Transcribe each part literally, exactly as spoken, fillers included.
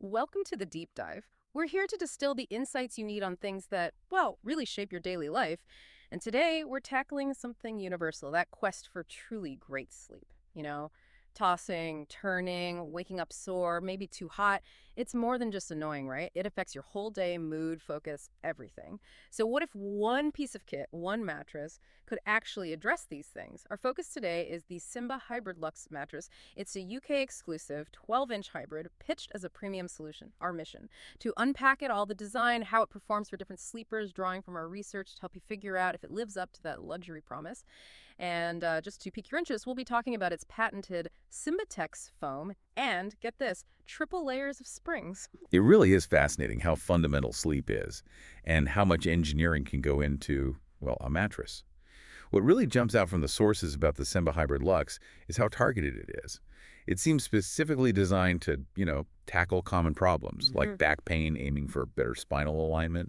Welcome to the deep dive. We're here to distill the insights you need on things that, well, really shape your daily life. And today we're tackling something universal, that quest for truly great sleep. You know, tossing, turning, waking up sore, maybe too hot. It's more than just annoying, right? It affects your whole day, mood, focus, everything. So, what if one piece of kit, one mattress, could actually address these things? Our focus today is the Simba Hybrid Luxe mattress. It's a U K exclusive twelve inch hybrid pitched as a premium solution. Our mission to unpack it, all the design, how it performs for different sleepers, drawing from our research to help you figure out if it lives up to that luxury promise. And uh, just to pique your interest, we'll be talking about its patented Symbatex foam and, get this, triple layers of springs. It really is fascinating how fundamental sleep is and how much engineering can go into, well, a mattress. What really jumps out from the sources about the Simba Hybrid Luxe is how targeted it is. It seems specifically designed to, you know, tackle common problems Mm-hmm. like back pain aiming for better spinal alignment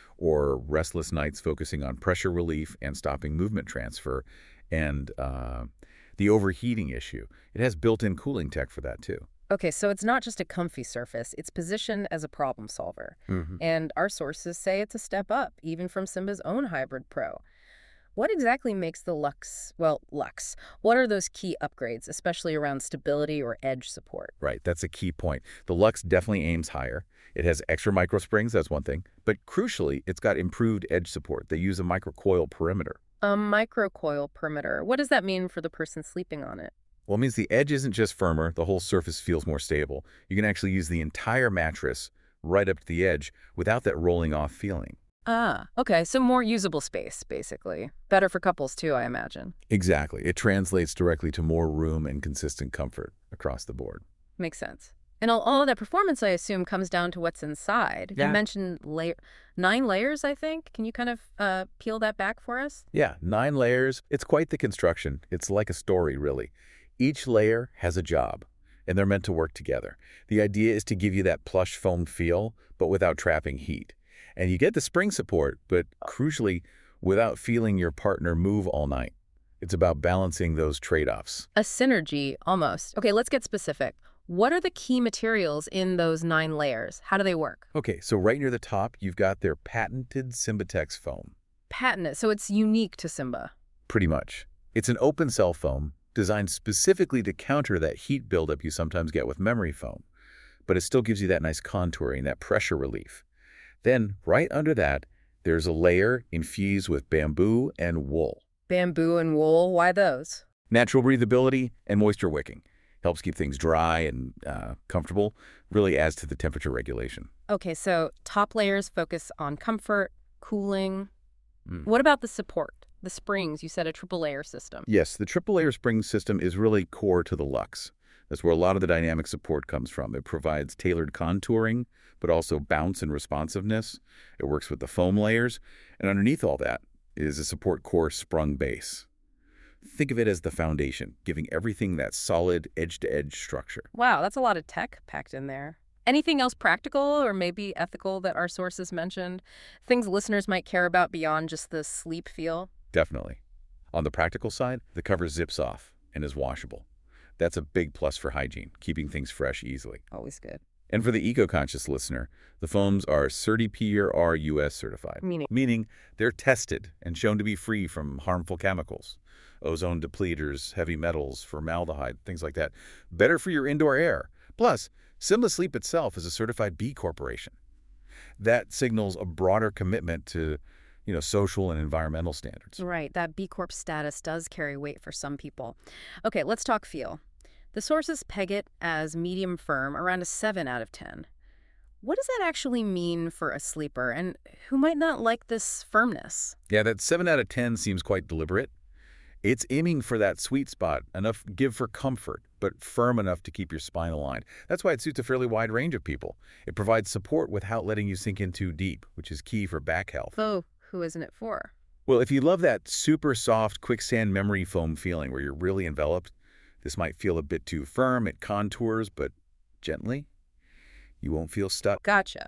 or restless nights focusing on pressure relief and stopping movement transfer and uh, the overheating issue. It has built-in cooling tech for that too. Okay, so it's not just a comfy surface, it's positioned as a problem solver. hmm And our sources say it's a step up, even from Simba's own Hybrid Pro. What exactly makes the Lux, well, Lux? What are those key upgrades, especially around stability or edge support? Right, that's a key point. The Lux definitely aims higher. It has extra micro springs, that's one thing. But crucially, it's got improved edge support. They use a microcoil perimeter. A microcoil perimeter. What does that mean for the person sleeping on it? Well, it means the edge isn't just firmer, the whole surface feels more stable. You can actually use the entire mattress right up to the edge without that rolling off feeling. Ah, okay, so more usable space, basically. Better for couples, too, I imagine. Exactly. It translates directly to more room and consistent comfort across the board. Makes sense. And all, all of that performance, I assume, comes down to what's inside. You Yeah. mentioned layer, nine layers, I think. Can you kind of uh, peel that back for us? Yeah, nine layers. It's quite the construction. It's like a story, really. Each layer has a job, and they're meant to work together. The idea is to give you that plush foam feel, but without trapping heat. And you get the spring support, but crucially, without feeling your partner move all night. It's about balancing those trade-offs. A synergy, almost. Okay, let's get specific. What are the key materials in those nine layers? How do they work? Okay, so right near the top, you've got their patented Symbatex foam. Patented, so it's unique to Simba. Pretty much. It's an open cell foam designed specifically to counter that heat buildup you sometimes get with memory foam, but it still gives you that nice contouring, that pressure relief. Then, right under that, there's a layer infused with bamboo and wool. Bamboo and wool, why those? Natural breathability and moisture wicking. Helps keep things dry and uh, comfortable, really adds to the temperature regulation. Okay, so top layers focus on comfort, cooling. Mm. What about the support? The springs, you said a triple layer system. Yes, the triple layer spring system is really core to the Lux. That's where a lot of the dynamic support comes from. It provides tailored contouring, but also bounce and responsiveness. It works with the foam layers, and underneath all that is a support core sprung base. Think of it as the foundation, giving everything that solid edge-to-edge structure. Wow, that's a lot of tech packed in there. Anything else practical or maybe ethical that our sources mentioned? Things listeners might care about beyond just the sleep feel? Definitely. On the practical side, the cover zips off and is washable. That's a big plus for hygiene, keeping things fresh easily. Always good. And for the eco-conscious listener, the foams are CertiPUR U S certified, Meaning? meaning they're tested and shown to be free from harmful chemicals, ozone depleters, heavy metals, formaldehyde, things like that. Better for your indoor air. Plus, Simba Sleep itself is a certified B Corporation. That signals a broader commitment to, you know, social and environmental standards. Right, that B Corp status does carry weight for some people. Okay, let's talk feel. The sources peg it as medium firm, around a seven out of ten. What does that actually mean for a sleeper, and who might not like this firmness? Yeah, that seven out of ten seems quite deliberate. It's aiming for that sweet spot, enough give for comfort, but firm enough to keep your spine aligned. That's why it suits a fairly wide range of people. It provides support without letting you sink in too deep, which is key for back health. Oh, who isn't it for? Well, if you love that super soft quicksand memory foam feeling where you're really enveloped, this might feel a bit too firm. It contours, but gently. You won't feel stuck. Gotcha.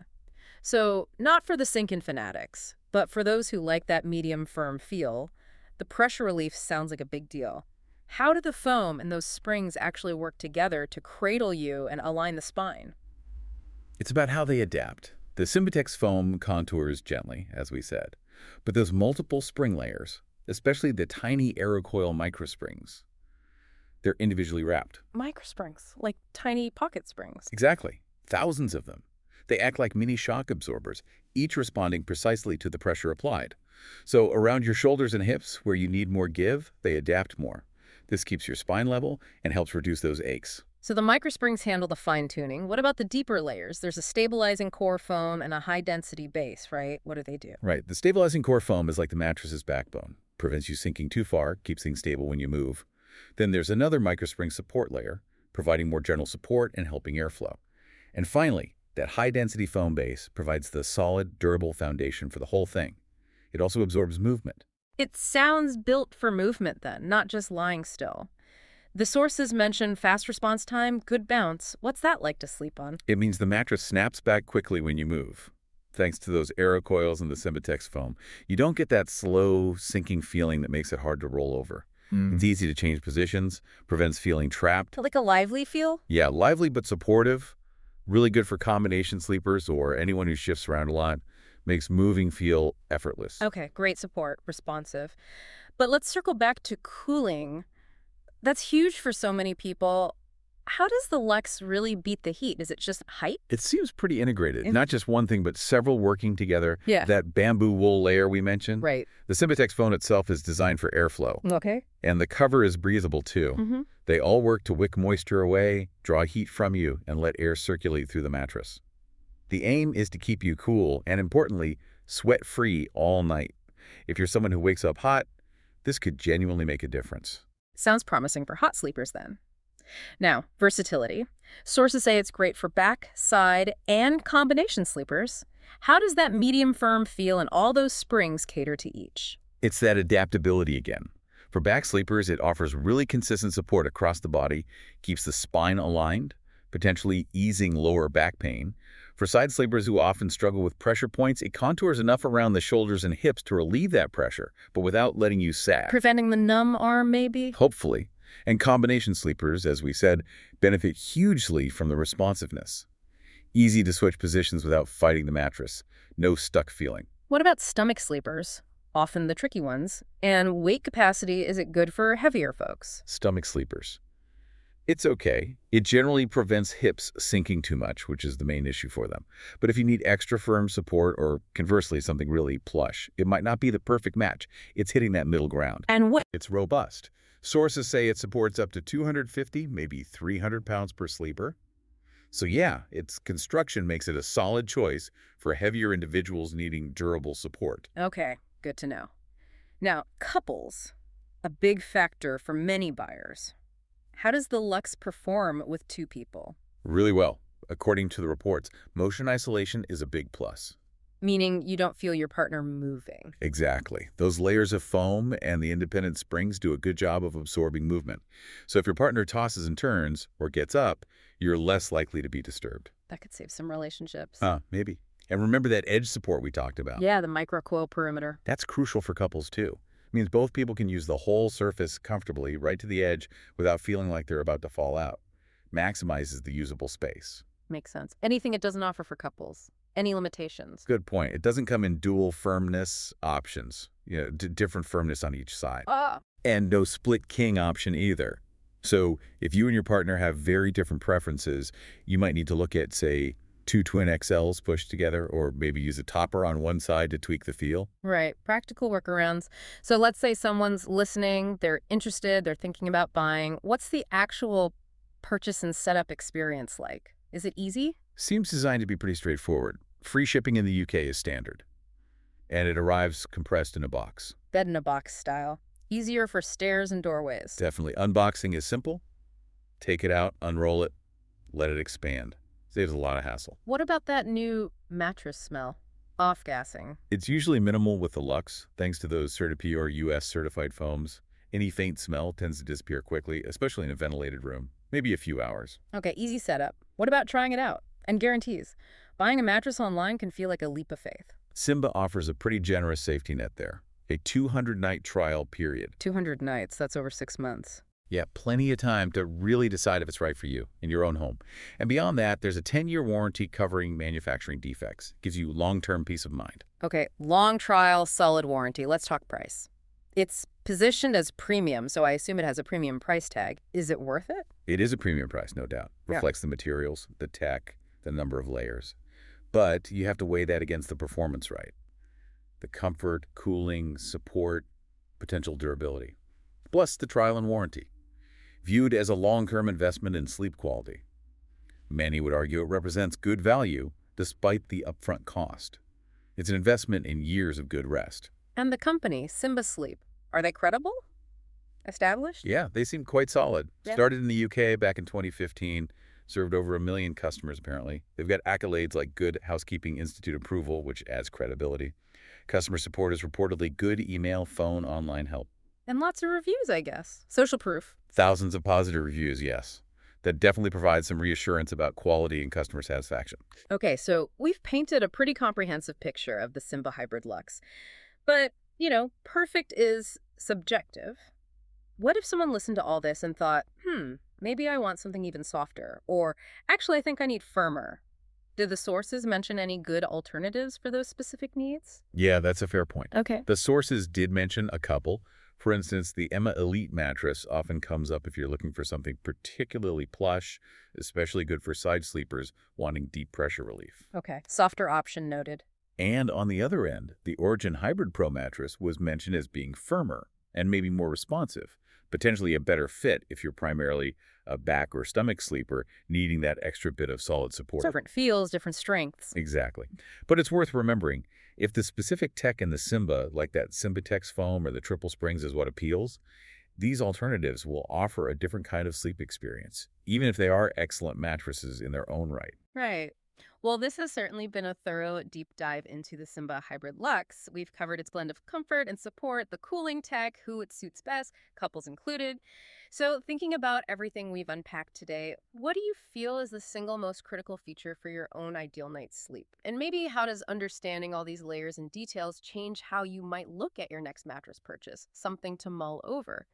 So, not for the sink-in fanatics, but for those who like that medium firm feel, the pressure relief sounds like a big deal. How do the foam and those springs actually work together to cradle you and align the spine? It's about how they adapt. The Sympatex foam contours gently, as we said, but those multiple spring layers, especially the tiny Aerocoil microsprings, they're individually wrapped. Microsprings, like tiny pocket springs. Exactly. Thousands of them. They act like mini shock absorbers, each responding precisely to the pressure applied. So around your shoulders and hips, where you need more give, they adapt more. This keeps your spine level and helps reduce those aches. So the microsprings handle the fine-tuning. What about the deeper layers? There's a stabilizing core foam and a high-density base, right? What do they do? Right. The stabilizing core foam is like the mattress's backbone. Prevents you sinking too far, keeps things stable when you move. Then there's another microspring support layer, providing more general support and helping airflow. And finally, that high-density foam base provides the solid, durable foundation for the whole thing. It also absorbs movement. It sounds built for movement then, not just lying still. The sources mention fast response time, good bounce. What's that like to sleep on? It means the mattress snaps back quickly when you move. Thanks to those Aerocoils and the Sympatex foam, you don't get that slow, sinking feeling that makes it hard to roll over. Mm. It's easy to change positions, prevents feeling trapped. Like a lively feel? Yeah, lively but supportive. Really good for combination sleepers or anyone who shifts around a lot. Makes moving feel effortless. Okay, great support, responsive. But let's circle back to cooling. That's huge for so many people. How does the Luxe really beat the heat? Is it just height? It seems pretty integrated. In- Not just one thing, but several working together. Yeah. That bamboo wool layer we mentioned. Right. The Sympatex phone itself is designed for airflow. Okay. And the cover is breathable, too. Mm-hmm. They all work to wick moisture away, draw heat from you, and let air circulate through the mattress. The aim is to keep you cool and, importantly, sweat-free all night. If you're someone who wakes up hot, this could genuinely make a difference. Sounds promising for hot sleepers then. Now, versatility. Sources say it's great for back, side, and combination sleepers. How does that medium firm feel and all those springs cater to each? It's that adaptability again. For back sleepers, it offers really consistent support across the body, keeps the spine aligned, potentially easing lower back pain. For side sleepers who often struggle with pressure points, it contours enough around the shoulders and hips to relieve that pressure, but without letting you sag. Preventing the numb arm, maybe? Hopefully. And combination sleepers, as we said, benefit hugely from the responsiveness. Easy to switch positions without fighting the mattress. No stuck feeling. What about stomach sleepers? Often the tricky ones. And weight capacity, is it good for heavier folks? Stomach sleepers. It's okay. It generally prevents hips sinking too much, which is the main issue for them. But if you need extra firm support or, conversely, something really plush, it might not be the perfect match. It's hitting that middle ground. And what? It's robust. Sources say it supports up to two hundred fifty, maybe three hundred pounds per sleeper. So yeah, its construction makes it a solid choice for heavier individuals needing durable support. Okay, good to know. Now, couples, a big factor for many buyers. How does the Luxe perform with two people? Really well. According to the reports, motion isolation is a big plus. Meaning you don't feel your partner moving. Exactly. Those layers of foam and the independent springs do a good job of absorbing movement. So if your partner tosses and turns or gets up, you're less likely to be disturbed. That could save some relationships. Huh, maybe. And remember that edge support we talked about. Yeah, the microcoil perimeter. That's crucial for couples too. It means both people can use the whole surface comfortably right to the edge without feeling like they're about to fall out. Maximizes the usable space. Makes sense. Anything it doesn't offer for couples? Any limitations? Good point. It doesn't come in dual firmness options, you know, d different firmness on each side. Ah. And no split king option either. So if you and your partner have very different preferences, you might need to look at, say, two twin X Ls pushed together, or maybe use a topper on one side to tweak the feel. Right. Practical workarounds. So let's say someone's listening, they're interested, they're thinking about buying. What's the actual purchase and setup experience like? Is it easy? Seems designed to be pretty straightforward. Free shipping in the U K is standard. And it arrives compressed in a box. Bed in a box style. Easier for stairs and doorways. Definitely. Unboxing is simple. Take it out, unroll it, let it expand. Saves a lot of hassle. What about that new mattress smell? Off-gassing. It's usually minimal with the Luxe, thanks to those CertiPure U S certified foams. Any faint smell tends to disappear quickly, especially in a ventilated room. Maybe a few hours. Okay, easy setup. What about trying it out? And guarantees. Buying a mattress online can feel like a leap of faith. Simba offers a pretty generous safety net there. A two hundred night trial period. two hundred nights, that's over six months. Yeah, plenty of time to really decide if it's right for you in your own home. And beyond that, there's a ten-year warranty covering manufacturing defects. Gives you long-term peace of mind. Okay, long trial, solid warranty. Let's talk price. It's positioned as premium, so I assume it has a premium price tag. Is it worth it? It is a premium price, no doubt. Yeah. Reflects the materials, the tech, the number of layers. But you have to weigh that against the performance, right? The comfort, cooling, support, potential durability. Plus the trial and warranty. Viewed as a long-term investment in sleep quality. Many would argue it represents good value despite the upfront cost. It's an investment in years of good rest. And the company, Simba Sleep, are they credible? Established? Yeah, they seem quite solid. Yeah. Started in the U K back in twenty fifteen, served over a million customers apparently. They've got accolades like Good Housekeeping Institute approval, which adds credibility. Customer support is reportedly good email, phone, online help. And lots of reviews, I guess. Social proof. Thousands of positive reviews, yes. That definitely provides some reassurance about quality and customer satisfaction. Okay, so we've painted a pretty comprehensive picture of the Simba Hybrid Luxe. But, you know, perfect is subjective. What if someone listened to all this and thought, hmm, maybe I want something even softer, or actually I think I need firmer? Did the sources mention any good alternatives for those specific needs? Yeah, that's a fair point. Okay. The sources did mention a couple. For instance, the Emma Elite mattress often comes up if you're looking for something particularly plush, especially good for side sleepers wanting deep pressure relief. Okay. Softer option noted. And on the other end, the Origin Hybrid Pro mattress was mentioned as being firmer and maybe more responsive, potentially a better fit if you're primarily a back or stomach sleeper needing that extra bit of solid support. Different feels, different strengths. Exactly. But it's worth remembering, if the specific tech in the Simba, like that Simbatex foam or the triple springs, is what appeals, these alternatives will offer a different kind of sleep experience, even if they are excellent mattresses in their own right. Right. Well, this has certainly been a thorough deep dive into the Simba Hybrid Luxe. We've covered its blend of comfort and support, the cooling tech, who it suits best, couples included. So thinking about everything we've unpacked today, what do you feel is the single most critical feature for your own ideal night's sleep? And maybe how does understanding all these layers and details change how you might look at your next mattress purchase? Something to mull over.